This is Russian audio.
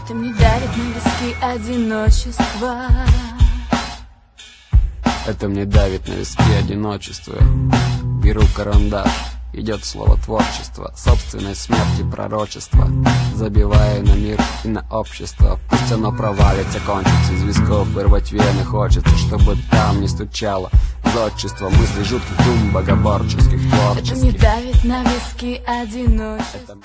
Это мне давит на виски одиночество. Это мне давит на виски одиночество. Беру карандаш, идет слово творчество, собственной смерти пророчество. Забиваю на мир и на общество. Пусть оно провалится, кончится, из висков вырвать вены хочется, чтобы там не стучало зодчество мыслей жутких, дум богоборческих, творческих. Это мне давит на виски одиночество.